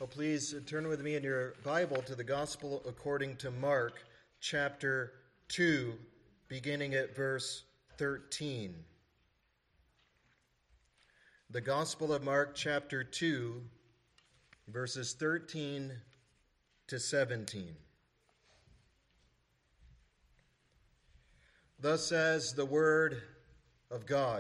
Well, please turn with me in your Bible to the Gospel according to Mark, chapter 2, beginning at verse 13. The Gospel of Mark, chapter 2, verses 13 to 17. Thus says the word of God.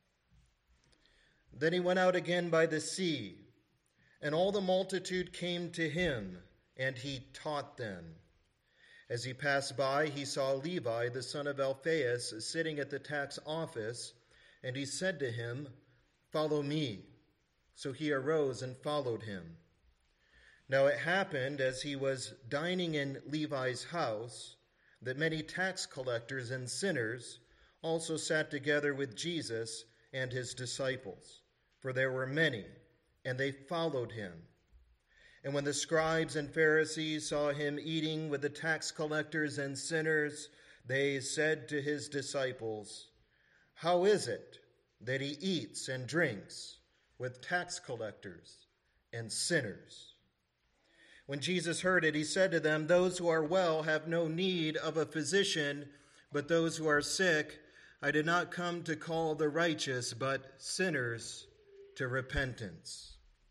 Then he went out again by the sea, and all the multitude came to him, and he taught them. As he passed by, he saw Levi, the son of Alphaeus, sitting at the tax office, and he said to him, "Follow me." So he arose and followed him. Now it happened, as he was dining in Levi's house, that many tax collectors and sinners also sat together with Jesus and his disciples, for there were many, and they followed him. And when the scribes and Pharisees saw him eating with the tax collectors and sinners, they said to his disciples, "How is it that he eats and drinks with tax collectors and sinners?" When Jesus heard it, he said to them, "Those who are well have no need of a physician, but those who are sick. I did not come to call the righteous, but sinners to repentance."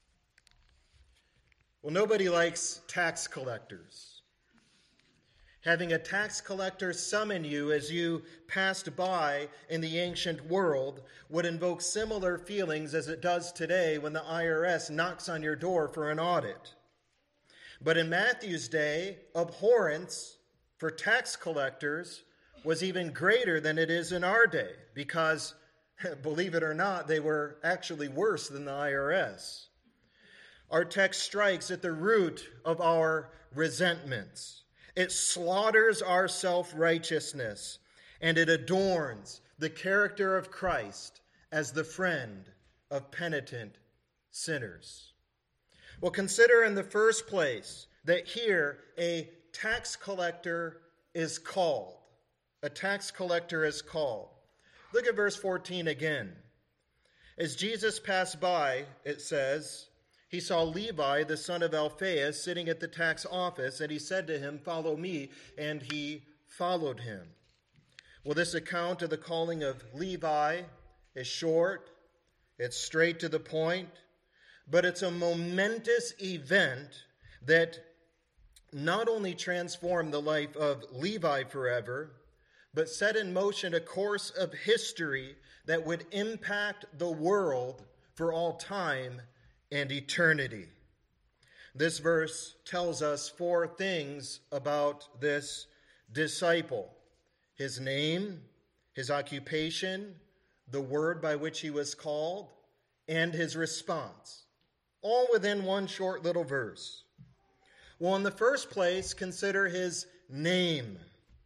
Well, nobody likes tax collectors. Having a tax collector summon you as you passed by in the ancient world would invoke similar feelings as it does today when the IRS knocks on your door for an audit. But in Matthew's day, abhorrence for tax collectors was even greater than it is in our day because, believe it or not, they were actually worse than the IRS. Our text strikes at the root of our resentments. It slaughters our self-righteousness, and it adorns the character of Christ as the friend of penitent sinners. Well, consider in the first place that here a tax collector is called. A tax collector is called. Look at verse 14 again. As Jesus passed by, it says, he saw Levi, the son of Alphaeus, sitting at the tax office, and he said to him, "Follow me," and he followed him. Well, this account of the calling of Levi is short, it's straight to the point, but it's a momentous event that not only transformed the life of Levi forever, but set in motion a course of history that would impact the world for all time and eternity. This verse tells us four things about this disciple: his name, his occupation, the word by which he was called, and his response, all within one short little verse. Well, in the first place, consider his name.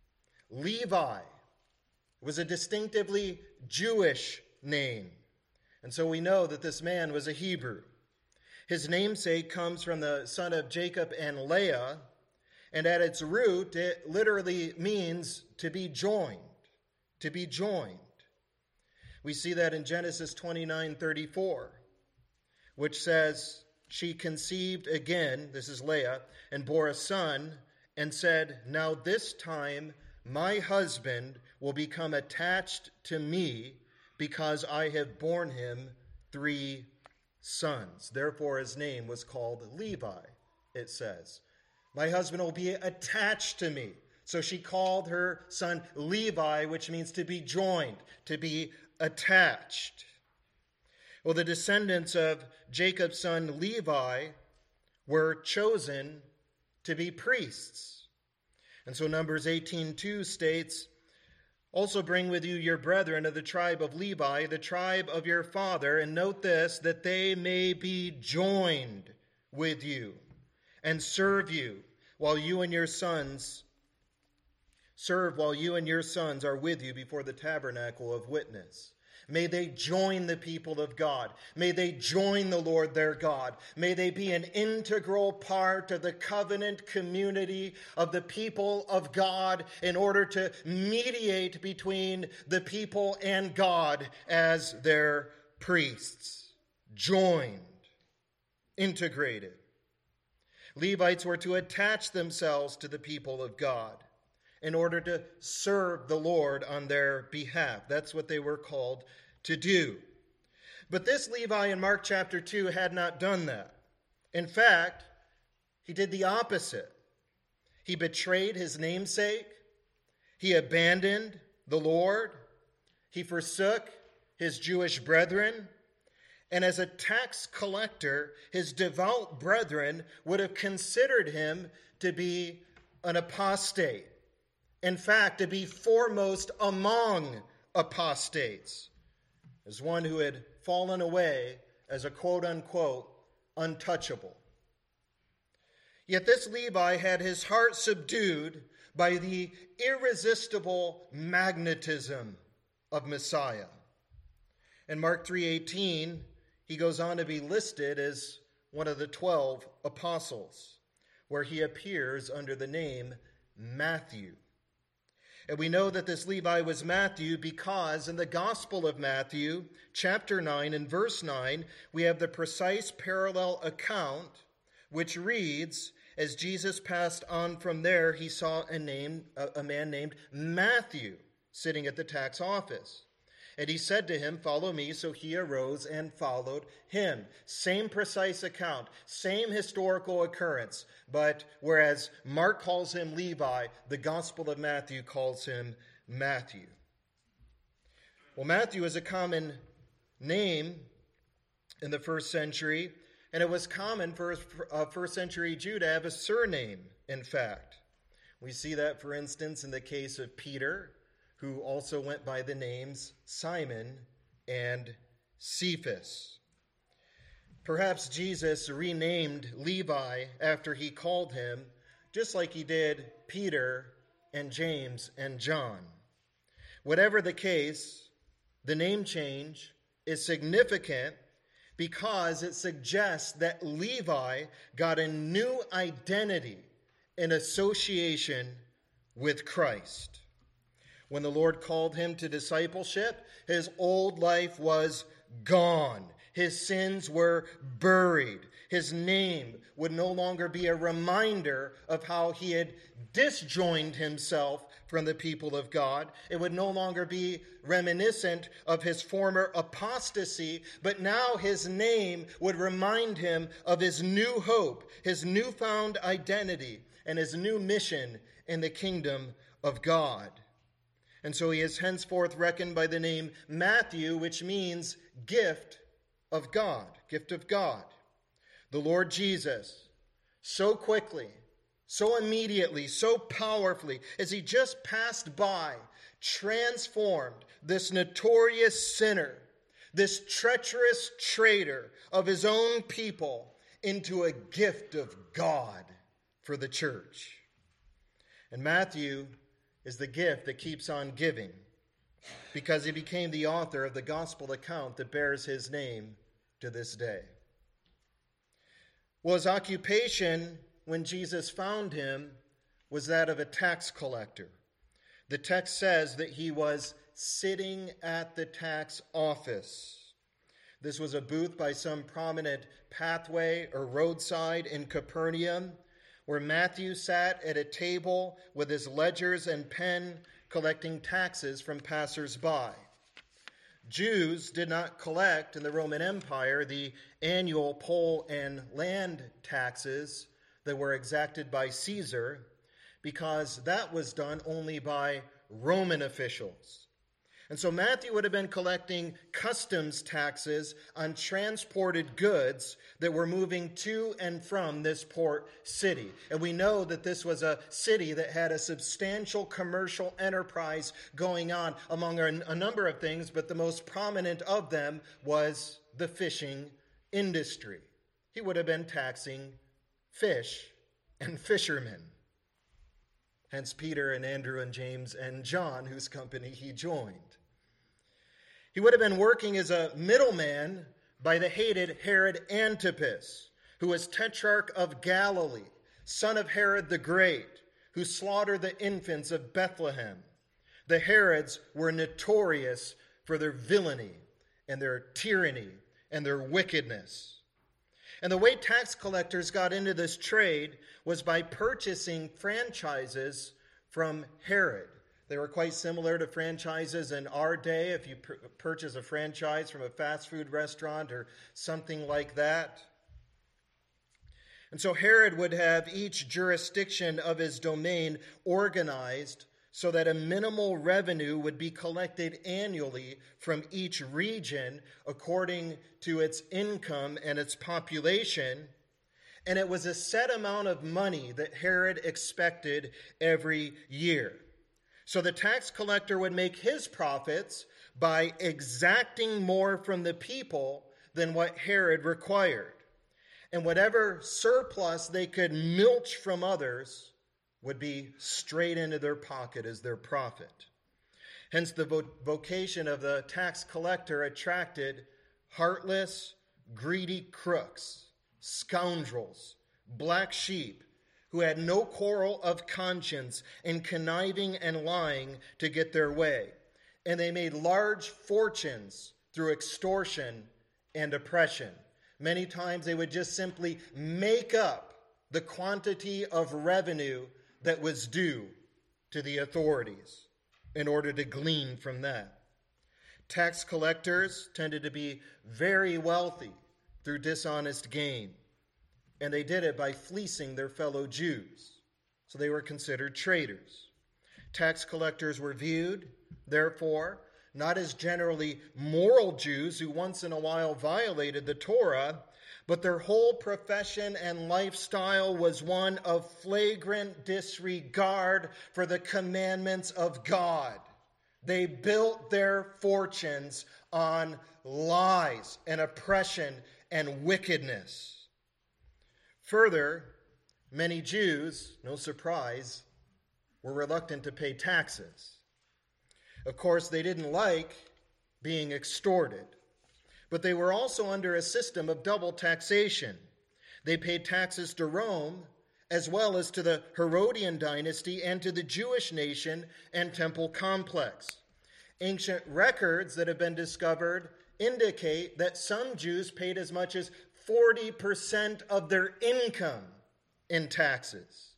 Levi was a distinctively Jewish name, and so we know that this man was a Hebrew. His namesake comes from the son of Jacob and Leah, and at its root, it literally means to be joined, to be joined. We see that in Genesis 29:34, which says, "She conceived again," this is Leah, "and bore a son, and said, 'Now this time my husband will become attached to me because I have borne him 3 sons.'" Therefore his name was called Levi, it says. "My husband will be attached to me." So she called her son Levi, which means to be joined, to be attached. Well, the descendants of Jacob's son Levi were chosen to be priests. And so Numbers 18:2 states, "Also bring with you your brethren of the tribe of Levi, the tribe of your father, and note this, that they may be joined with you and serve while you and your sons are with you before the tabernacle of witness." May they join the people of God. May they join the Lord their God. May they be an integral part of the covenant community of the people of God in order to mediate between the people and God as their priests. Joined, integrated. Levites were to attach themselves to the people of God in order to serve the Lord on their behalf. That's what they were called to do. But this Levi in Mark chapter 2 had not done that. In fact, he did the opposite. He betrayed his namesake. He abandoned the Lord. He forsook his Jewish brethren. And as a tax collector, his devout brethren would have considered him to be an apostate. In fact, to be foremost among apostates, as one who had fallen away as a quote-unquote untouchable. Yet this Levi had his heart subdued by the irresistible magnetism of Messiah. In Mark 3:18, he goes on to be listed as one of the 12 apostles, where he appears under the name Matthew. And we know that this Levi was Matthew because in the Gospel of Matthew, chapter 9 and verse 9, we have the precise parallel account, which reads, as Jesus passed on from there, he saw a man named Matthew sitting at the tax office. And he said to him, "Follow me." So he arose and followed him. Same precise account, same historical occurrence. But whereas Mark calls him Levi, the Gospel of Matthew calls him Matthew. Well, Matthew is a common name in the first century, and it was common for a first century Jew to have a surname, in fact. We see that, for instance, in the case of Peter, who also went by the names Simon and Cephas. Perhaps Jesus renamed Levi after he called him, just like he did Peter and James and John. Whatever the case, the name change is significant because it suggests that Levi got a new identity in association with Christ. When the Lord called him to discipleship, his old life was gone. His sins were buried. His name would no longer be a reminder of how he had disjoined himself from the people of God. It would no longer be reminiscent of his former apostasy, but now his name would remind him of his new hope, his newfound identity, and his new mission in the kingdom of God. And so he is henceforth reckoned by the name Matthew, which means gift of God, gift of God. The Lord Jesus, so quickly, so immediately, so powerfully, as he just passed by, transformed this notorious sinner, this treacherous traitor of his own people, into a gift of God for the church. And Matthew is the gift that keeps on giving, because he became the author of the gospel account that bears his name to this day. Well, his occupation when Jesus found him was that of a tax collector. The text says that he was sitting at the tax office. This was a booth by some prominent pathway or roadside in Capernaum, where Matthew sat at a table with his ledgers and pen collecting taxes from passers-by. Jews did not collect in the Roman Empire the annual poll and land taxes that were exacted by Caesar, because that was done only by Roman officials. And so Matthew would have been collecting customs taxes on transported goods that were moving to and from this port city. And we know that this was a city that had a substantial commercial enterprise going on among a number of things, but the most prominent of them was the fishing industry. He would have been taxing fish and fishermen. Hence Peter and Andrew and James and John, whose company he joined. He would have been working as a middleman by the hated Herod Antipas, who was tetrarch of Galilee, son of Herod the Great, who slaughtered the infants of Bethlehem. The Herods were notorious for their villainy and their tyranny and their wickedness. And the way tax collectors got into this trade was by purchasing franchises from Herod. They were quite similar to franchises in our day, if you purchase a franchise from a fast food restaurant or something like that. And so Herod would have each jurisdiction of his domain organized so that a minimal revenue would be collected annually from each region according to its income and its population. And it was a set amount of money that Herod expected every year. So the tax collector would make his profits by exacting more from the people than what Herod required. And whatever surplus they could milch from others would be straight into their pocket as their profit. Hence, the vocation of the tax collector attracted heartless, greedy crooks, scoundrels, black sheep, who had no quarrel of conscience in conniving and lying to get their way. And they made large fortunes through extortion and oppression. Many times they would just simply make up the quantity of revenue that was due to the authorities in order to glean from that. Tax collectors tended to be very wealthy through dishonest gain, and they did it by fleecing their fellow Jews. So they were considered traitors. Tax collectors were viewed, therefore, not as generally moral Jews who once in a while violated the Torah, but their whole profession and lifestyle was one of flagrant disregard for the commandments of God. They built their fortunes on lies and oppression and wickedness. Further, many Jews, no surprise, were reluctant to pay taxes. Of course, they didn't like being extorted, but they were also under a system of double taxation. They paid taxes to Rome, as well as to the Herodian dynasty and to the Jewish nation and temple complex. Ancient records that have been discovered indicate that some Jews paid as much as 40% of their income in taxes.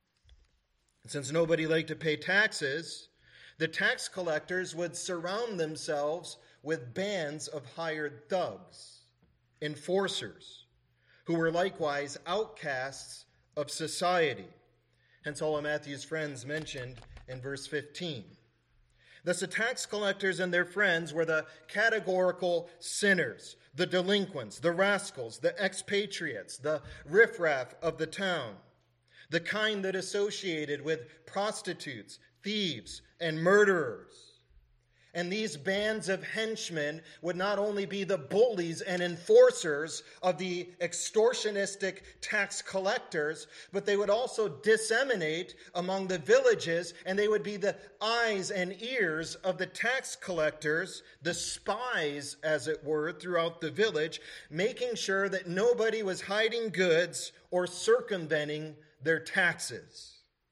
Since nobody liked to pay taxes, the tax collectors would surround themselves with bands of hired thugs, enforcers, who were likewise outcasts of society. Hence all of Matthew's friends mentioned in verse 15. Thus the tax collectors and their friends were the categorical sinners, the delinquents, the rascals, the expatriates, the riffraff of the town, the kind that associated with prostitutes, thieves, and murderers. And these bands of henchmen would not only be the bullies and enforcers of the extortionistic tax collectors, but they would also disseminate among the villages, and they would be the eyes and ears of the tax collectors, the spies, as it were, throughout the village, making sure that nobody was hiding goods or circumventing their taxes.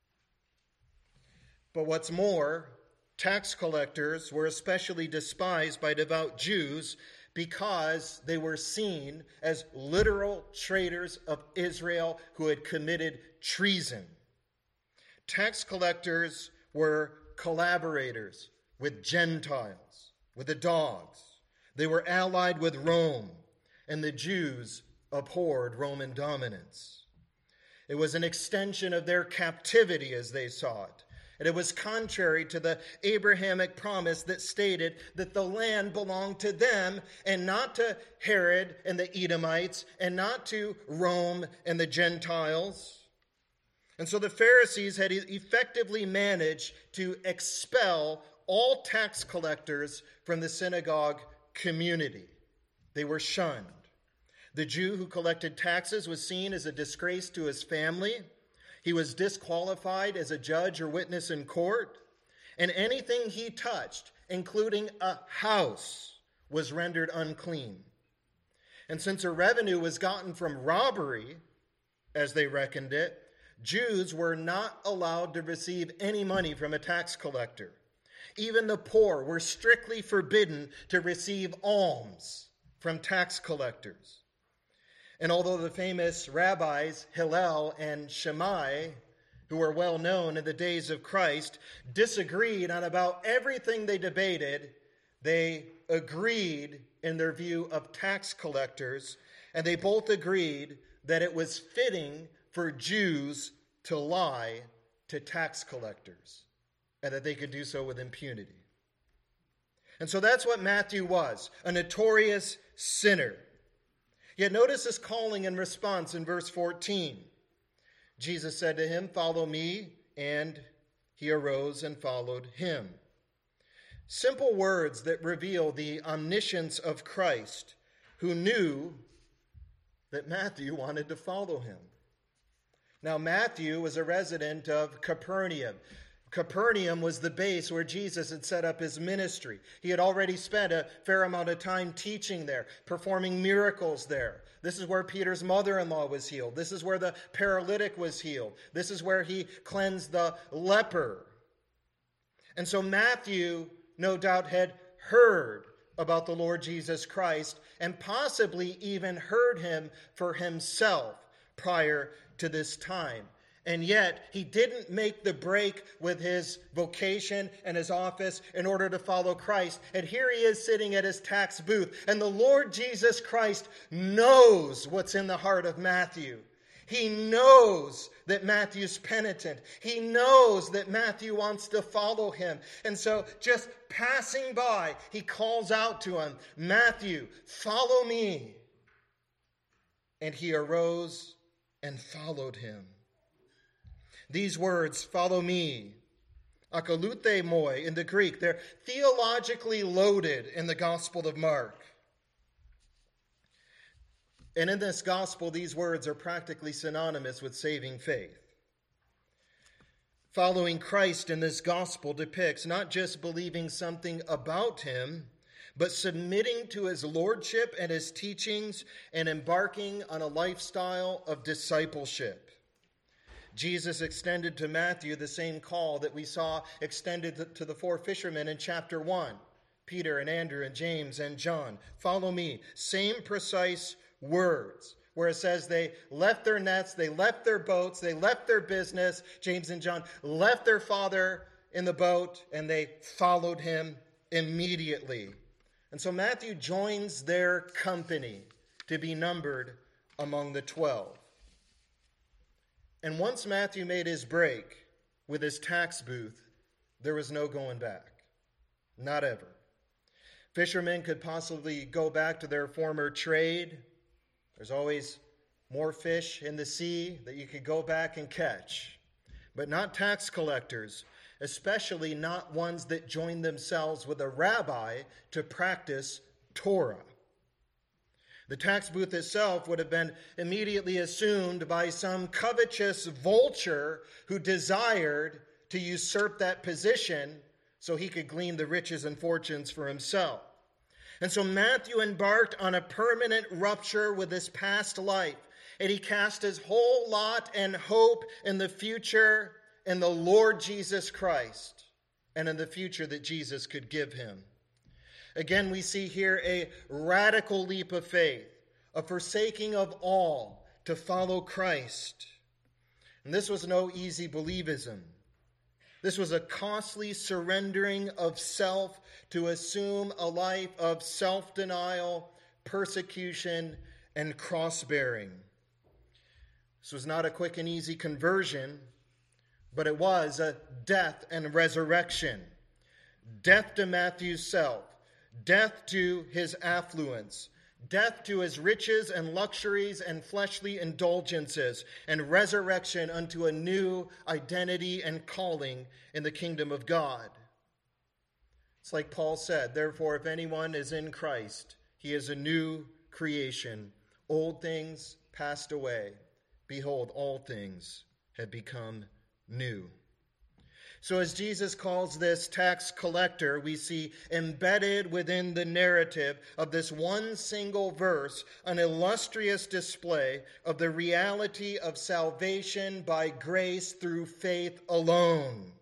But what's more, tax collectors were especially despised by devout Jews because they were seen as literal traitors of Israel who had committed treason. Tax collectors were collaborators with Gentiles, with the dogs. They were allied with Rome, and the Jews abhorred Roman dominance. It was an extension of their captivity as they saw it. And it was contrary to the Abrahamic promise that stated that the land belonged to them and not to Herod and the Edomites and not to Rome and the Gentiles. And so the Pharisees had effectively managed to expel all tax collectors from the synagogue community. They were shunned. The Jew who collected taxes was seen as a disgrace to his family. He was disqualified as a judge or witness in court, and anything he touched, including a house, was rendered unclean. And since a revenue was gotten from robbery, as they reckoned it, Jews were not allowed to receive any money from a tax collector. Even the poor were strictly forbidden to receive alms from tax collectors. And although the famous rabbis Hillel and Shammai, who were well known in the days of Christ, disagreed on about everything they debated, they agreed in their view of tax collectors, and they both agreed that it was fitting for Jews to lie to tax collectors, and that they could do so with impunity. And so that's what Matthew was, a notorious sinner. Yet notice his calling and response in verse 14. Jesus said to him, "Follow me," and he arose and followed him. Simple words that reveal the omniscience of Christ, who knew that Matthew wanted to follow him. Now, Matthew was a resident of Capernaum. Capernaum was the base where Jesus had set up his ministry. He had already spent a fair amount of time teaching there, performing miracles there. This is where Peter's mother-in-law was healed. This is where the paralytic was healed. This is where he cleansed the leper. And so Matthew, no doubt, had heard about the Lord Jesus Christ and possibly even heard him for himself prior to this time. And yet, he didn't make the break with his vocation and his office in order to follow Christ. And here he is sitting at his tax booth. And the Lord Jesus Christ knows what's in the heart of Matthew. He knows that Matthew's penitent. He knows that Matthew wants to follow him. And so, just passing by, he calls out to him, "Matthew, follow me." And he arose and followed him. These words, "follow me," akalute moi in the Greek, they're theologically loaded in the Gospel of Mark. And in this gospel, these words are practically synonymous with saving faith. Following Christ in this gospel depicts not just believing something about him, but submitting to his lordship and his teachings and embarking on a lifestyle of discipleship. Jesus extended to Matthew the same call that we saw extended to the four fishermen in chapter 1, Peter and Andrew and James and John. "Follow me." Same precise words, where it says they left their nets, they left their boats, they left their business. James and John left their father in the boat, and they followed him immediately. And so Matthew joins their company to be numbered among the 12. And once Matthew made his break with his tax booth, there was no going back. Not ever. Fishermen could possibly go back to their former trade. There's always more fish in the sea that you could go back and catch. But not tax collectors, especially not ones that join themselves with a rabbi to practice Torah. The tax booth itself would have been immediately assumed by some covetous vulture who desired to usurp that position so he could glean the riches and fortunes for himself. And so Matthew embarked on a permanent rupture with his past life, and he cast his whole lot and hope in the future in the Lord Jesus Christ and in the future that Jesus could give him. Again, we see here a radical leap of faith, a forsaking of all to follow Christ. And this was no easy believism. This was a costly surrendering of self to assume a life of self-denial, persecution, and cross-bearing. This was not a quick and easy conversion, but it was a death and resurrection. Death to Matthew's self, death to his affluence, death to his riches and luxuries and fleshly indulgences, and resurrection unto a new identity and calling in the kingdom of God. It's like Paul said, "Therefore, if anyone is in Christ, he is a new creation. Old things passed away. Behold, all things have become new." So as Jesus calls this tax collector, we see embedded within the narrative of this one single verse an illustrious display of the reality of salvation by grace through faith alone.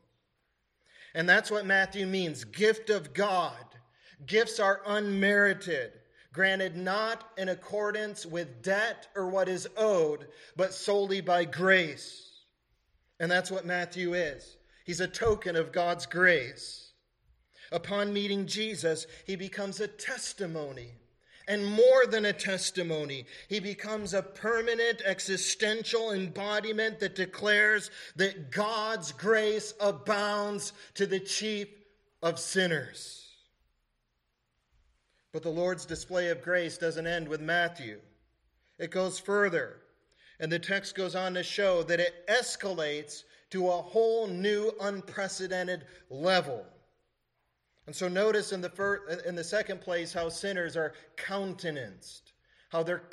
And that's what Matthew means, gift of God. Gifts are unmerited. granted not in accordance with debt or what is owed, but solely by grace. And that's what Matthew is. He's a token of God's grace. Upon meeting Jesus, he becomes a testimony. And more than a testimony, he becomes a permanent existential embodiment that declares that God's grace abounds to the chief of sinners. But the Lord's display of grace doesn't end with Matthew. It goes further. And the text goes on to show that it escalates to a whole new unprecedented level. And so notice in the second place how sinners are countenanced, how they're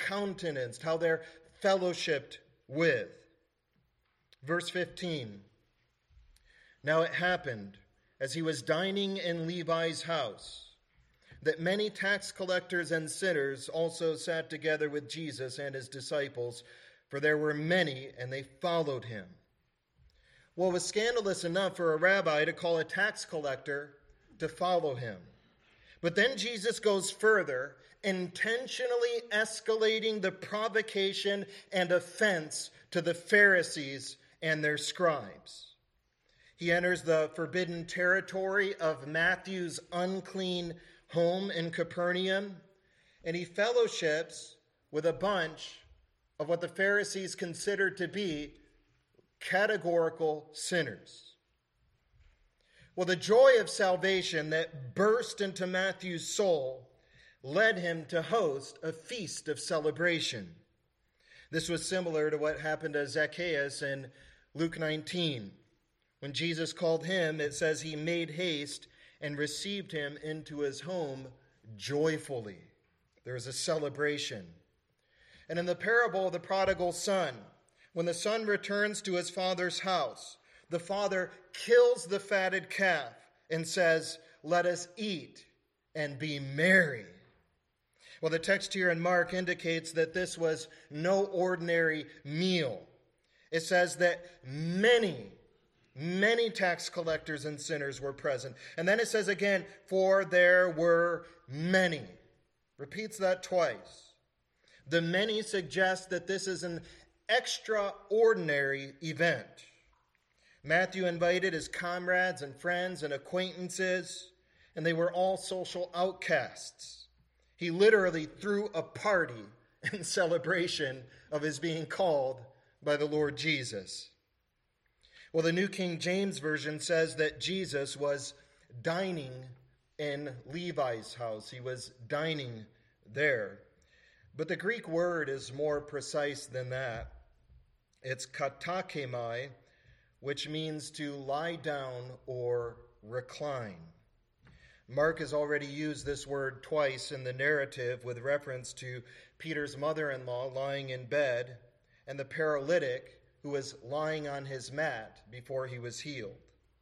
fellowshipped with. Verse 15. Now it happened, as he was dining in Levi's house, that many tax collectors and sinners also sat together with Jesus and his disciples, for there were many, and they followed him. Well, it was scandalous enough for a rabbi to call a tax collector to follow him. But then Jesus goes further, intentionally escalating the provocation and offense to the Pharisees and their scribes. He enters the forbidden territory of Matthew's unclean home in Capernaum, and he fellowships with a bunch of what the Pharisees considered to be categorical sinners. Well, the joy of salvation that burst into Matthew's soul led him to host a feast of celebration. This was similar to what happened to Zacchaeus in Luke 19. When Jesus called him, it says he made haste and received him into his home joyfully. There was a celebration. And in the parable of the prodigal son, when the son returns to his father's house, the father kills the fatted calf and says, "Let us eat and be merry." Well, the text here in Mark indicates that this was no ordinary meal. It says that many tax collectors and sinners were present. And then it says again, for there were many. Repeats that twice. The many suggest that this is an extraordinary event. Matthew invited his comrades and friends and acquaintances, and they were all social outcasts. He literally threw a party in celebration of his being called by the Lord Jesus. Well, the New King James Version says that Jesus was dining in Levi's house. He was dining there. But the Greek word is more precise than that. It's katakemai, which means to lie down or recline. Mark has already used this word twice in the narrative with reference to Peter's mother-in-law lying in bed and the paralytic who was lying on his mat before he was healed.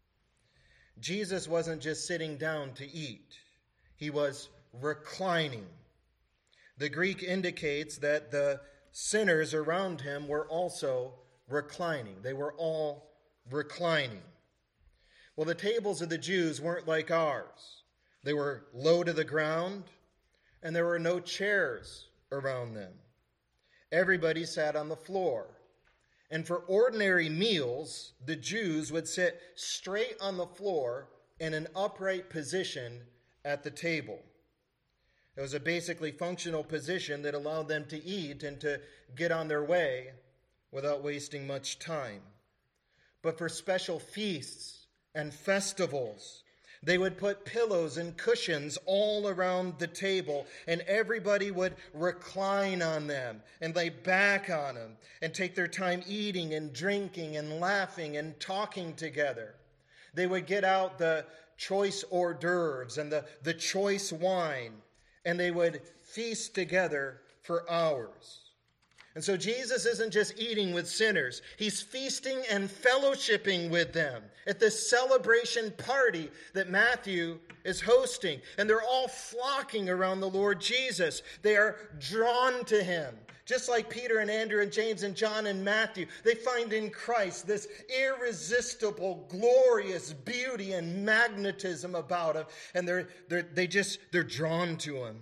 Jesus wasn't just sitting down to eat. He was reclining. The Greek indicates that the sinners around him were also reclining. They were all reclining. Well, the tables of the Jews weren't like ours. They were low to the ground, and there were no chairs around them. Everybody sat on the floor. And for ordinary meals, the Jews would sit straight on the floor in an upright position at the table. It was a basically functional position that allowed them to eat and to get on their way without wasting much time. But for special feasts and festivals, they would put pillows and cushions all around the table, and everybody would recline on them and lay back on them and take their time eating and drinking and laughing and talking together. They would get out the choice hors d'oeuvres and the choice wine, and they would feast together for hours. And so Jesus isn't just eating with sinners. He's feasting and fellowshipping with them at this celebration party that Matthew is hosting. And they're all flocking around the Lord Jesus. They are drawn to him. Just like Peter and Andrew and James and John and Matthew, they find in Christ this irresistible, glorious beauty and magnetism about him. And they're drawn to him.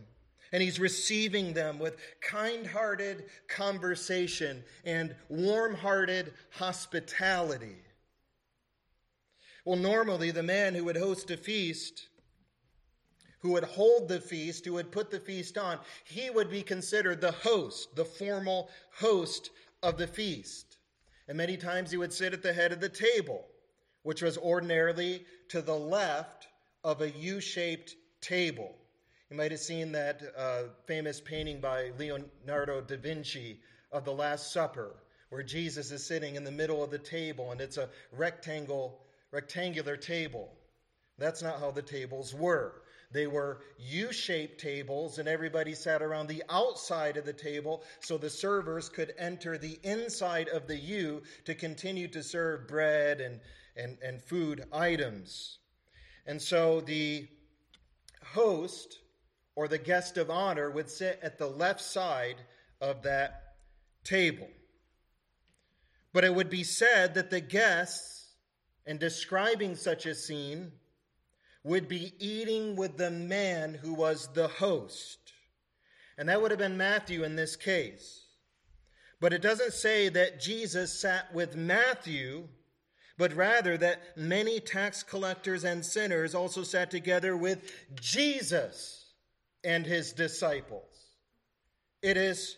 And he's receiving them with kind-hearted conversation and warm-hearted hospitality. Well, normally the man who would host a feast, who would hold the feast, who would put the feast on, he would be considered the host, the formal host of the feast. And many times he would sit at the head of the table, which was ordinarily to the left of a U-shaped table. You might have seen that famous painting by Leonardo da Vinci of the Last Supper, where Jesus is sitting in the middle of the table, and it's a rectangular table. That's not how the tables were. They were U-shaped tables, and everybody sat around the outside of the table so the servers could enter the inside of the U to continue to serve bread and food items. And so the host, or the guest of honor, would sit at the left side of that table. But it would be said that the guests, in describing such a scene, would be eating with the man who was the host. And that would have been Matthew in this case. But it doesn't say that Jesus sat with Matthew, but rather that many tax collectors and sinners also sat together with Jesus and his disciples. It is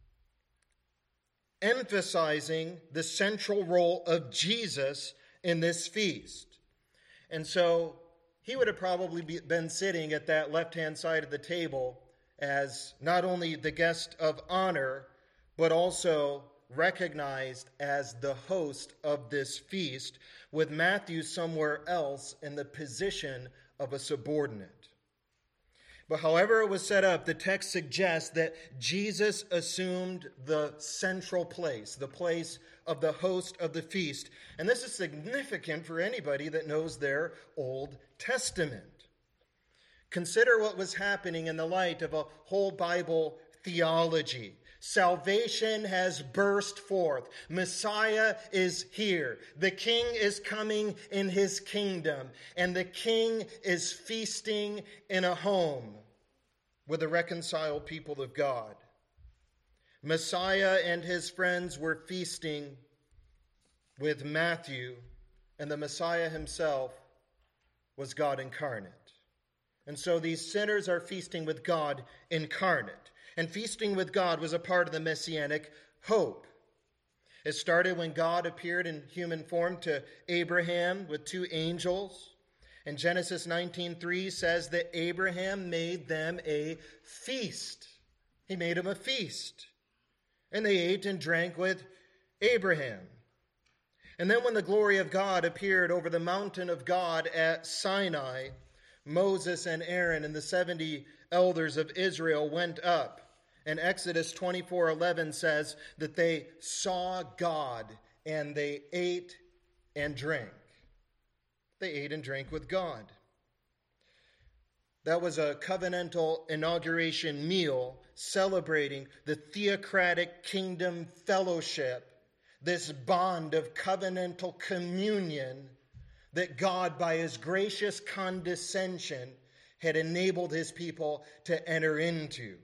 emphasizing the central role of Jesus in this feast. And so he would have probably been sitting at that left-hand side of the table as not only the guest of honor, but also recognized as the host of this feast, with Matthew somewhere else in the position of a subordinate. But however it was set up, the text suggests that Jesus assumed the central place, the place of the host of the feast. And this is significant for anybody that knows their Old Testament. Consider what was happening in the light of a whole Bible theology. Salvation has burst forth. Messiah is here. The King is coming in his kingdom. And the King is feasting in a home with the reconciled people of God. Messiah and his friends were feasting with Matthew, and the Messiah himself was God incarnate. And so these sinners are feasting with God incarnate. And feasting with God was a part of the messianic hope. It started when God appeared in human form to Abraham with two angels. And Genesis 19:3 says that Abraham made them a feast. He made them a feast. And they ate and drank with Abraham. And then when the glory of God appeared over the mountain of God at Sinai, Moses and Aaron and the 70 elders of Israel went up. And Exodus 24:11 says that they saw God and they ate and drank. They ate and drank with God. That was a covenantal inauguration meal celebrating the theocratic kingdom fellowship, this bond of covenantal communion that God, by his gracious condescension, had enabled his people to enter into.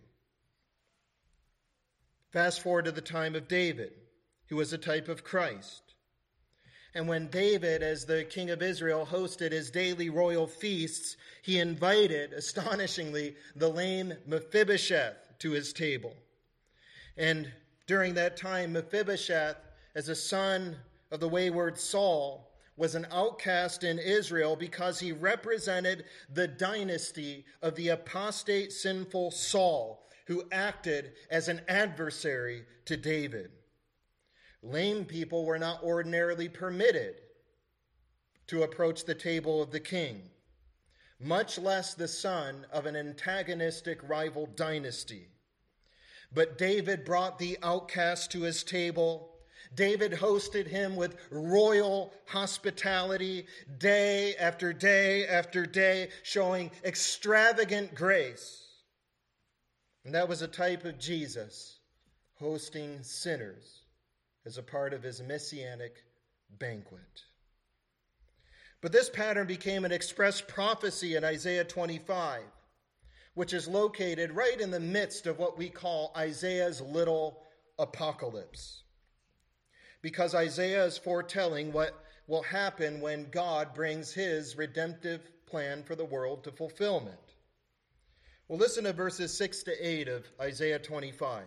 Fast forward to the time of David, who was a type of Christ. And when David, as the king of Israel, hosted his daily royal feasts, he invited, astonishingly, the lame Mephibosheth to his table. And during that time, Mephibosheth, as a son of the wayward Saul, was an outcast in Israel because he represented the dynasty of the apostate, sinful Saul, who acted as an adversary to David. Lame people were not ordinarily permitted to approach the table of the king, much less the son of an antagonistic rival dynasty. But David brought the outcast to his table. David hosted him with royal hospitality day after day after day, showing extravagant grace. And that was a type of Jesus hosting sinners as a part of his messianic banquet. But this pattern became an express prophecy in Isaiah 25, which is located right in the midst of what we call Isaiah's little apocalypse. Because Isaiah is foretelling what will happen when God brings his redemptive plan for the world to fulfillment. Well, listen to verses 6 to 8 of Isaiah 25.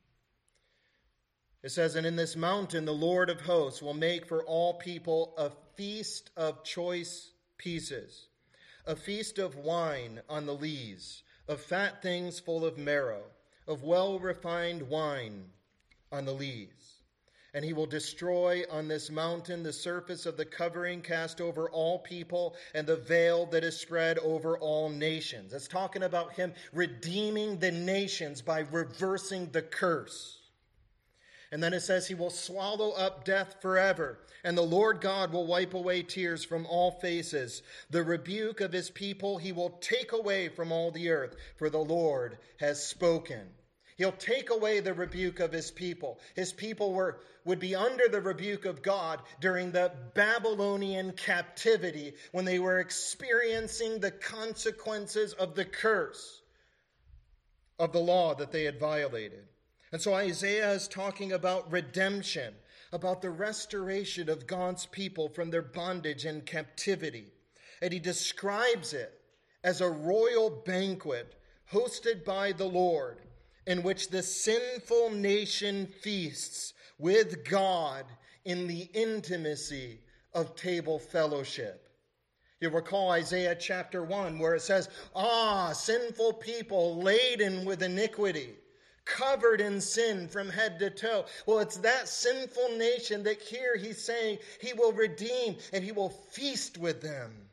It says, "And in this mountain the Lord of hosts will make for all people a feast of choice pieces, a feast of wine on the lees, of fat things full of marrow, of well-refined wine on the lees. And he will destroy on this mountain the surface of the covering cast over all people and the veil that is spread over all nations." It's talking about him redeeming the nations by reversing the curse. And then it says he will swallow up death forever, and the Lord God will wipe away tears from all faces. The rebuke of his people he will take away from all the earth, for the Lord has spoken. He'll take away the rebuke of his people. His people would be under the rebuke of God during the Babylonian captivity when they were experiencing the consequences of the curse of the law that they had violated. And so Isaiah is talking about redemption, about the restoration of God's people from their bondage and captivity. And he describes it as a royal banquet hosted by the Lord, in which the sinful nation feasts with God in the intimacy of table fellowship. You recall Isaiah chapter 1, where it says, sinful people laden with iniquity, covered in sin from head to toe. Well, it's that sinful nation that here he's saying he will redeem and he will feast with them.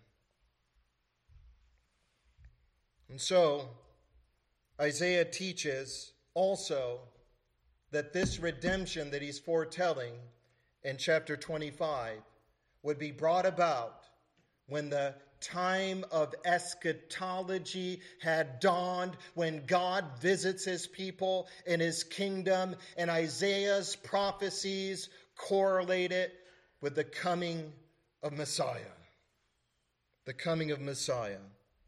And so, Isaiah teaches also that this redemption that he's foretelling in chapter 25 would be brought about when the time of eschatology had dawned, when God visits his people in his kingdom, and Isaiah's prophecies correlate it with the coming of Messiah. The coming of Messiah.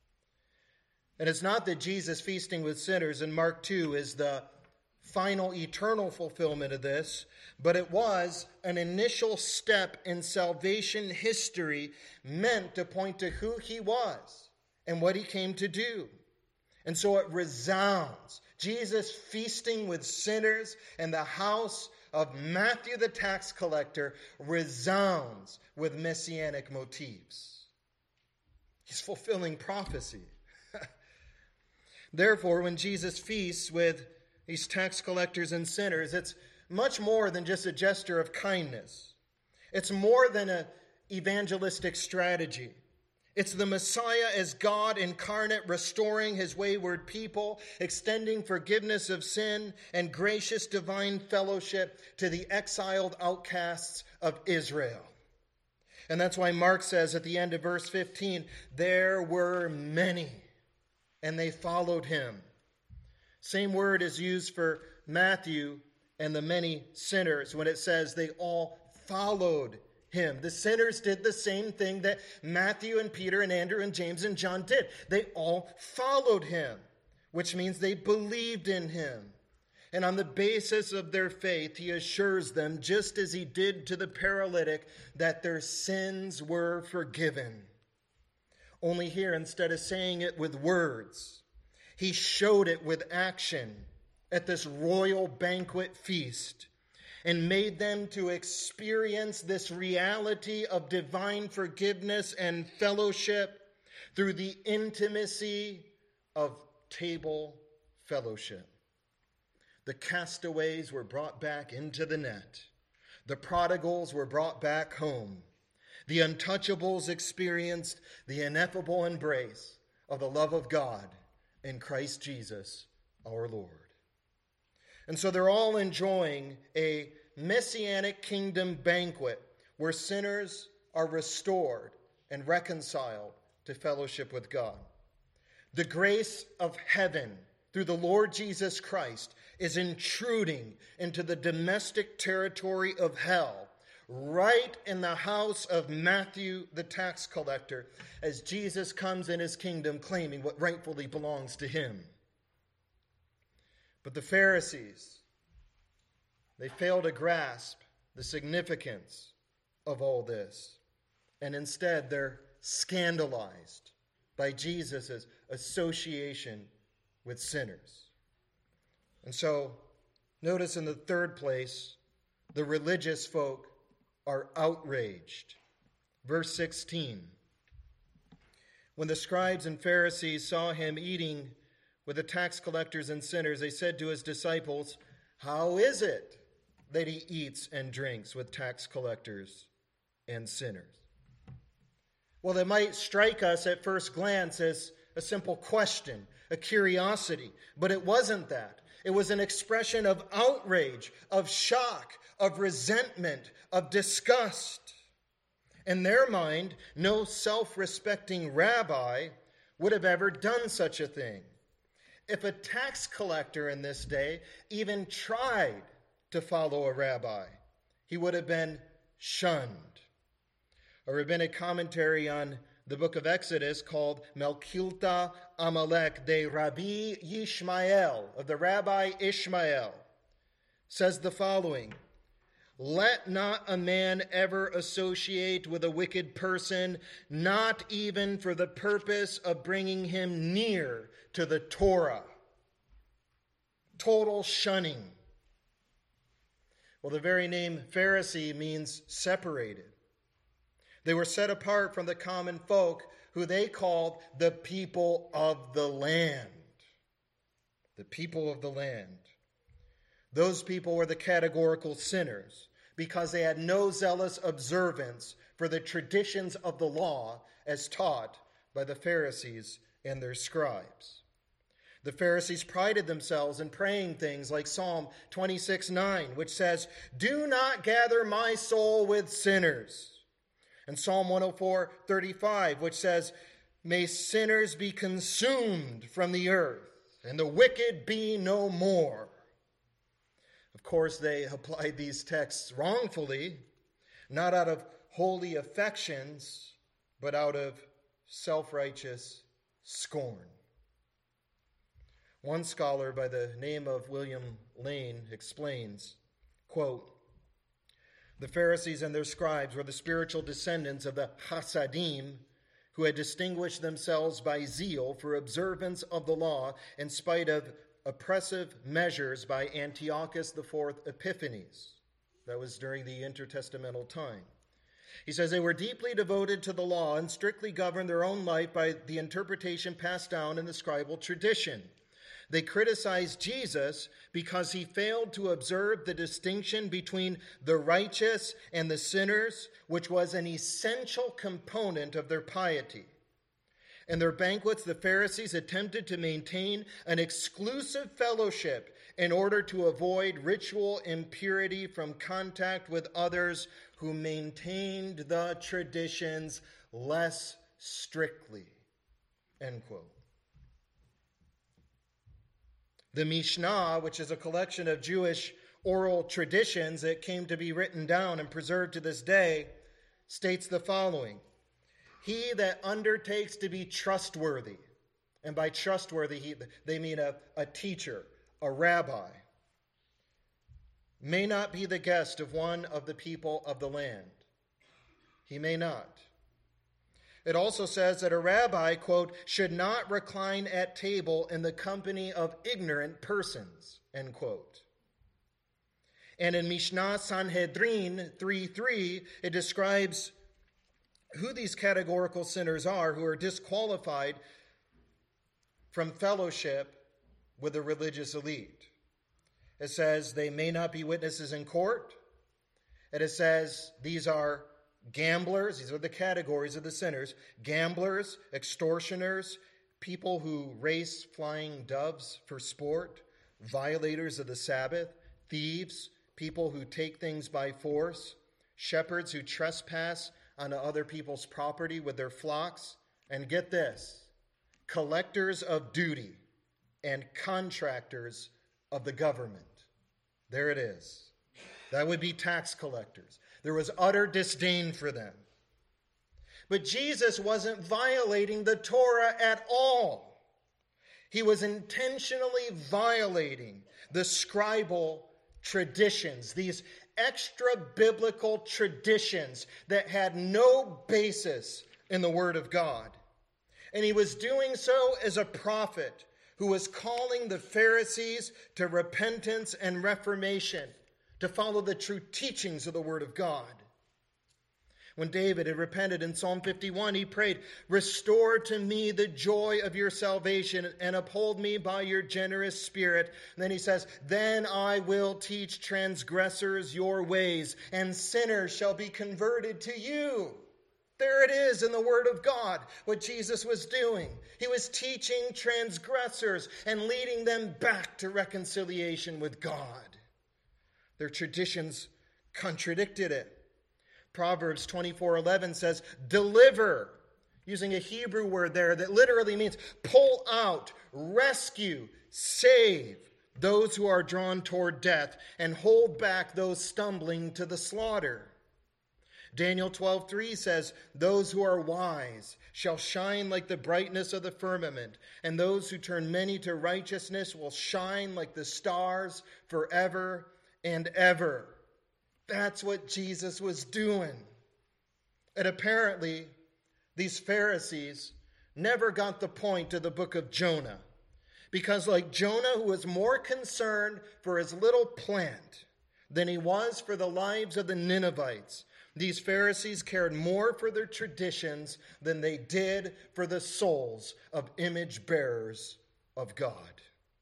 And it's not that Jesus feasting with sinners in Mark 2 is the final eternal fulfillment of this, but it was an initial step in salvation history meant to point to who he was and what he came to do. And so it resounds. Jesus feasting with sinners in the house of Matthew the tax collector resounds with messianic motifs. He's fulfilling prophecy. Therefore, when Jesus feasts with these tax collectors and sinners, it's much more than just a gesture of kindness. It's more than an evangelistic strategy. It's the Messiah as God incarnate, restoring his wayward people, extending forgiveness of sin and gracious divine fellowship to the exiled outcasts of Israel. And that's why Mark says at the end of verse 15, there were many, and they followed him. Same word is used for Matthew and the many sinners when it says they all followed him. The sinners did the same thing that Matthew and Peter and Andrew and James and John did. They all followed him, which means they believed in him. And on the basis of their faith, he assures them, just as he did to the paralytic, that their sins were forgiven. Only here, instead of saying it with words, he showed it with action at this royal banquet feast and made them to experience this reality of divine forgiveness and fellowship through the intimacy of table fellowship. The castaways were brought back into the net. The prodigals were brought back home. The untouchables experienced the ineffable embrace of the love of God in Christ Jesus, our Lord. And so they're all enjoying a messianic kingdom banquet where sinners are restored and reconciled to fellowship with God. The grace of heaven through the Lord Jesus Christ is intruding into the domestic territory of hell, right in the house of Matthew the tax collector as Jesus comes in his kingdom claiming what rightfully belongs to him. But the Pharisees, they fail to grasp the significance of all this. And instead, they're scandalized by Jesus' association with sinners. And so, notice in the third place, the religious folk are outraged. Verse 16. When the scribes and Pharisees saw him eating with the tax collectors and sinners, they said to his disciples, "How is it that he eats and drinks with tax collectors and sinners?" Well, it might strike us at first glance as a simple question, a curiosity, but it wasn't that. It was an expression of outrage, of shock, of resentment, of disgust. In their mind, no self-respecting rabbi would have ever done such a thing. If a tax collector in this day even tried to follow a rabbi, he would have been shunned. A rabbinic commentary on the book of Exodus called Melchilta Amalek de Rabbi Yishmael, of the Rabbi Ishmael, says the following: "Let not a man ever associate with a wicked person, not even for the purpose of bringing him near to the Torah." Total shunning. Well, the very name Pharisee means separated. They were set apart from the common folk who they called the people of the land. The people of the land. Those people were the categorical sinners because they had no zealous observance for the traditions of the law as taught by the Pharisees and their scribes. The Pharisees prided themselves in praying things like Psalm 26:9, which says, "Do not gather my soul with sinners." And Psalm 104:35, which says, "May sinners be consumed from the earth, and the wicked be no more." Of course, they applied these texts wrongfully, not out of holy affections, but out of self-righteous scorn. One scholar by the name of William Lane explains, quote, "The Pharisees and their scribes were the spiritual descendants of the Hasidim, who had distinguished themselves by zeal for observance of the law in spite of oppressive measures by Antiochus IV Epiphanes." That was during the intertestamental time. He says they were deeply devoted to the law and strictly governed their own life by the interpretation passed down in the scribal tradition. They criticized Jesus because he failed to observe the distinction between the righteous and the sinners, which was an essential component of their piety. In their banquets, the Pharisees attempted to maintain an exclusive fellowship in order to avoid ritual impurity from contact with others who maintained the traditions less strictly. End quote. The Mishnah, which is a collection of Jewish oral traditions that came to be written down and preserved to this day, states the following: "He that undertakes to be trustworthy," and by trustworthy they mean a teacher, a rabbi, "may not be the guest of one of the people of the land." He may not. It also says that a rabbi, quote, "should not recline at table in the company of ignorant persons," end quote. And in Mishnah Sanhedrin 3:3, it describes who these categorical sinners are who are disqualified from fellowship with the religious elite. It says they may not be witnesses in court. And it says these are gamblers, these are the categories of the sinners: gamblers, extortioners, people who race flying doves for sport, violators of the Sabbath, thieves, people who take things by force, shepherds who trespass onto other people's property with their flocks, and get this, collectors of duty and contractors of the government. There it is. That would be tax collectors. There was utter disdain for them. But Jesus wasn't violating the Torah at all. He was intentionally violating the scribal traditions, these extra-biblical traditions that had no basis in the Word of God. And he was doing so as a prophet who was calling the Pharisees to repentance and reformation, to follow the true teachings of the Word of God. When David had repented in Psalm 51, he prayed, "Restore to me the joy of your salvation and uphold me by your generous spirit." And then he says, "Then I will teach transgressors your ways, and sinners shall be converted to you." There it is in the Word of God, what Jesus was doing. He was teaching transgressors and leading them back to reconciliation with God. Their traditions contradicted it. Proverbs 24:11 says, "Deliver," using a Hebrew word there that literally means pull out, rescue, save those who are drawn toward death, and hold back those stumbling to the slaughter. Daniel 12:3 says, "Those who are wise shall shine like the brightness of the firmament, and those who turn many to righteousness will shine like the stars forever and ever." That's what Jesus was doing. And apparently, these Pharisees never got the point of the book of Jonah. Because like Jonah, who was more concerned for his little plant than he was for the lives of the Ninevites, these Pharisees cared more for their traditions than they did for the souls of image bearers of God.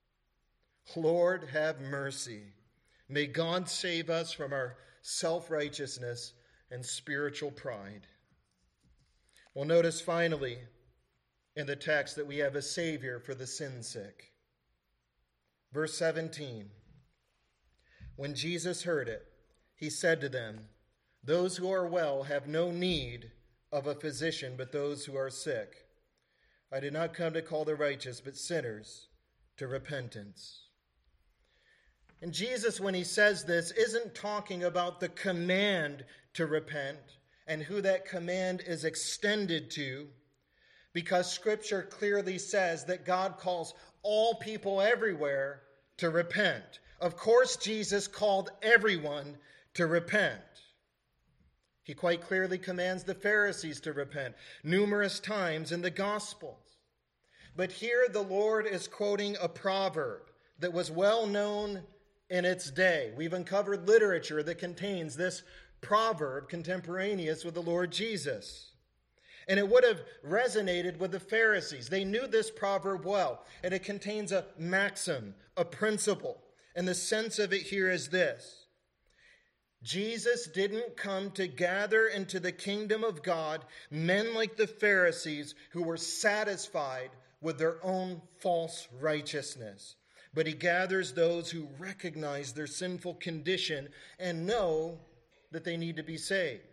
Lord, have mercy. May God save us from our self-righteousness and spiritual pride. Well, notice finally in the text that we have a Savior for the sin-sick. Verse 17, when Jesus heard it, he said to them, "Those who are well have no need of a physician, but those who are sick. I did not come to call the righteous, but sinners to repentance." And Jesus, when he says this, isn't talking about the command to repent and who that command is extended to, because Scripture clearly says that God calls all people everywhere to repent. Of course, Jesus called everyone to repent. He quite clearly commands the Pharisees to repent numerous times in the Gospels. But here the Lord is quoting a proverb that was well known in its day. We've uncovered literature that contains this proverb contemporaneous with the Lord Jesus. And it would have resonated with the Pharisees. They knew this proverb well, and it contains a maxim, a principle. And the sense of it here is this: Jesus didn't come to gather into the kingdom of God men like the Pharisees who were satisfied with their own false righteousness. But he gathers those who recognize their sinful condition and know that they need to be saved.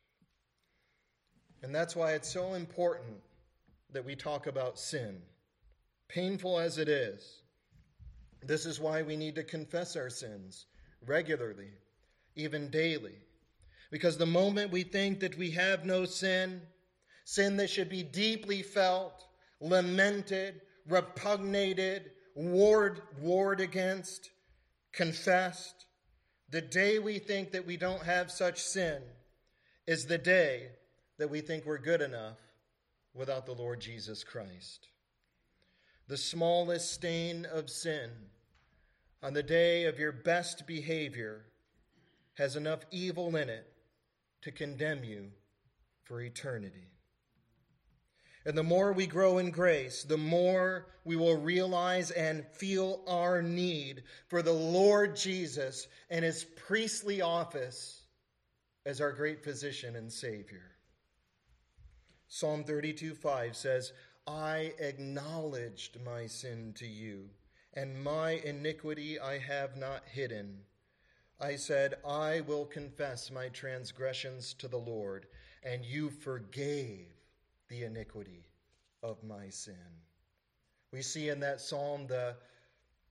And that's why it's so important that we talk about sin, painful as it is. This is why we need to confess our sins regularly, even daily. Because the moment we think that we have no sin, sin that should be deeply felt, lamented, repugnated, warred against, confessed, the day we think that we don't have such sin is the day that we think we're good enough without the Lord Jesus Christ. The smallest stain of sin on the day of your best behavior has enough evil in it to condemn you for eternity. And the more we grow in grace, the more we will realize and feel our need for the Lord Jesus and his priestly office as our great physician and Savior. Psalm 32:5 says, "I acknowledged my sin to you, and my iniquity I have not hidden. I said, I will confess my transgressions to the Lord, and you forgave the iniquity of my sin." We see in that psalm the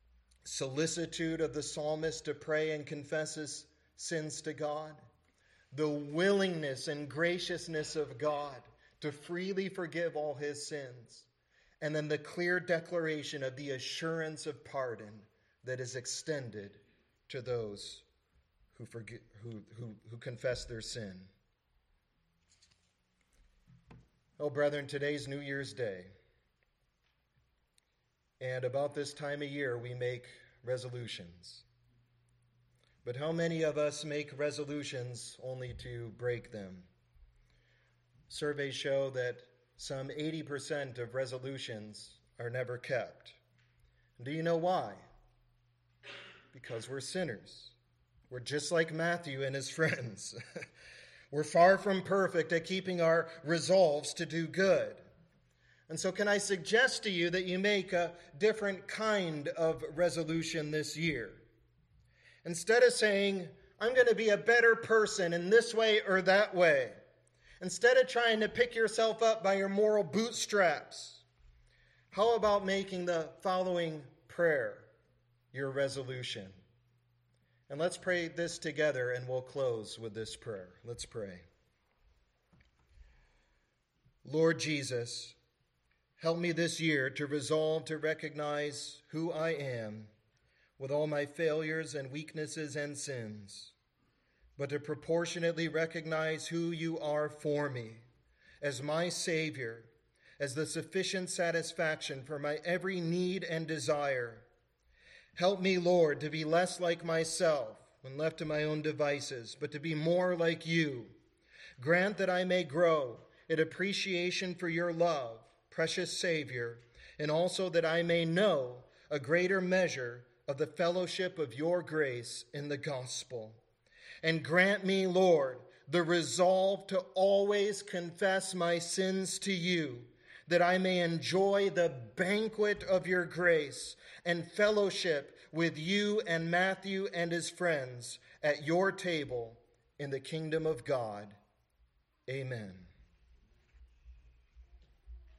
solicitude of the psalmist to pray and confess his sins to God. the willingness and graciousness of God to freely forgive all his sins, and then the clear declaration of the assurance of pardon that is extended to those who confess their sin. Oh, brethren, today's New Year's Day. And about this time of year, we make resolutions. But how many of us make resolutions only to break them? Surveys show that some 80% of resolutions are never kept. And do you know why? Because we're sinners. We're just like Matthew and his friends. We're far from perfect at keeping our resolves to do good. And so can I suggest to you that you make a different kind of resolution this year? Instead of saying, I'm going to be a better person in this way or that way, instead of trying to pick yourself up by your moral bootstraps, how about making the following prayer your resolution? And let's pray this together, and we'll close with this prayer. Let's pray. Lord Jesus, help me this year to resolve to recognize who I am with all my failures and weaknesses and sins, but to proportionately recognize who you are for me as my Savior, as the sufficient satisfaction for my every need and desire. Help me, Lord, to be less like myself when left to my own devices, but to be more like you. Grant that I may grow in appreciation for your love, precious Savior, and also that I may know a greater measure of the fellowship of your grace in the gospel. And grant me, Lord, the resolve to always confess my sins to you, that I may enjoy the banquet of your grace and fellowship with you and Matthew and his friends at your table in the kingdom of God. Amen.